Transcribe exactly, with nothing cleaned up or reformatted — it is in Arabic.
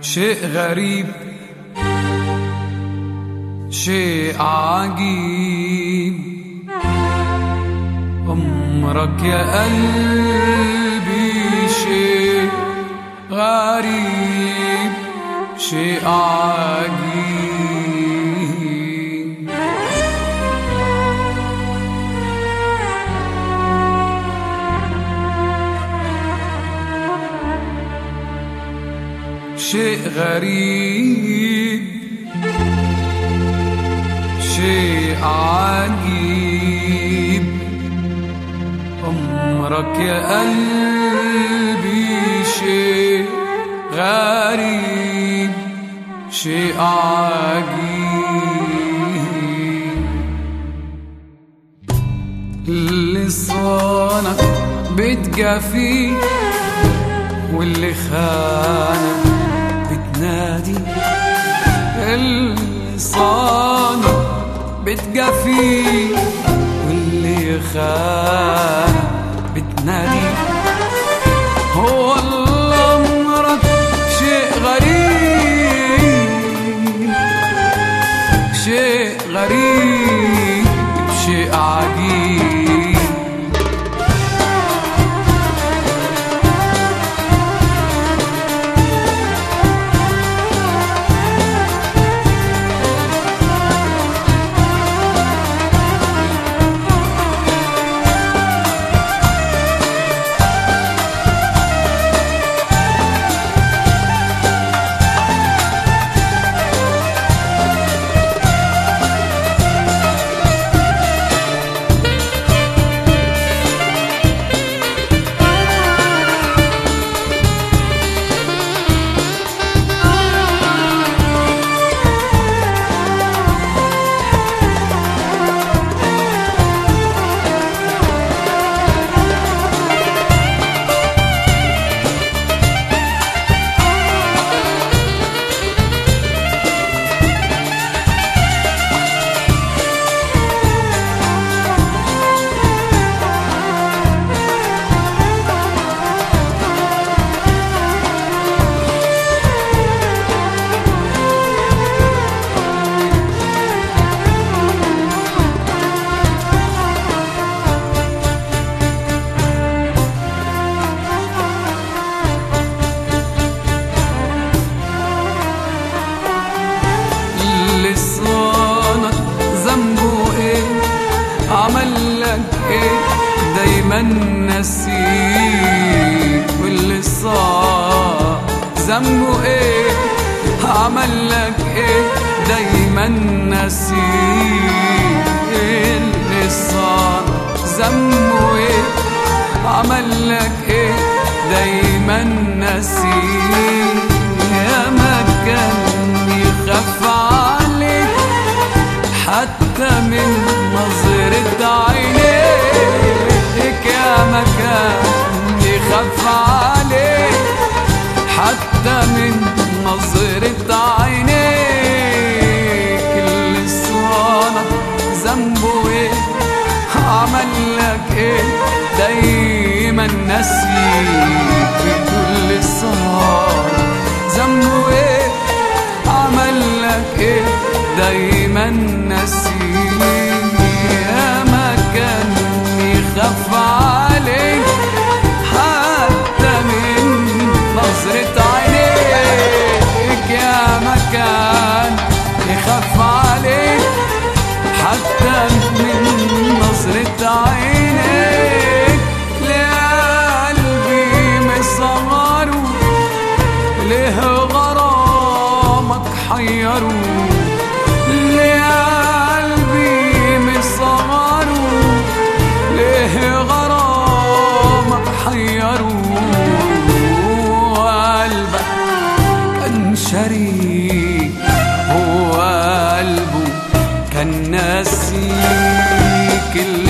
شيء غريب شيء عجيب عمرك يا قلبي شيء غريب شيء عجيب شيء غريب شيء عجيب عمرك يا قلبي شيء غريب شيء عجيب اللي صانك بتجافيه واللي خانك بتنادي اللي صانك بتجافيه واللي خانك بتنادي هو الله أمرك شيء غريب شيء غريب شيء عجيب عمل لك ايه دايما نسيك واللي صار ذنبه ايه عمل لك ايه دايما نسيك اللي صار ذنبه ايه عمل لك ايه دايما نسيك يا مكان يخاف عليك حتى من نظرة عينيك يا مكان يخاف عليك حتى من نظرة عينيك اللي صانك ذنبه ايه عمل لك ايه دايما نسيك اللي صانك ذنبه ايه عمل لك ايه دايما نسيك يا مكان يخاف عليك حتى من نظرة عينيك يا مكان يخاف عليك حتى من نظرة عينيك ليه قلبي مصغره ليه غرامك حيره ليه قلبي مصغره ليه غرامك حيره وقلبك كان شريك هو قلبه كان ناسيك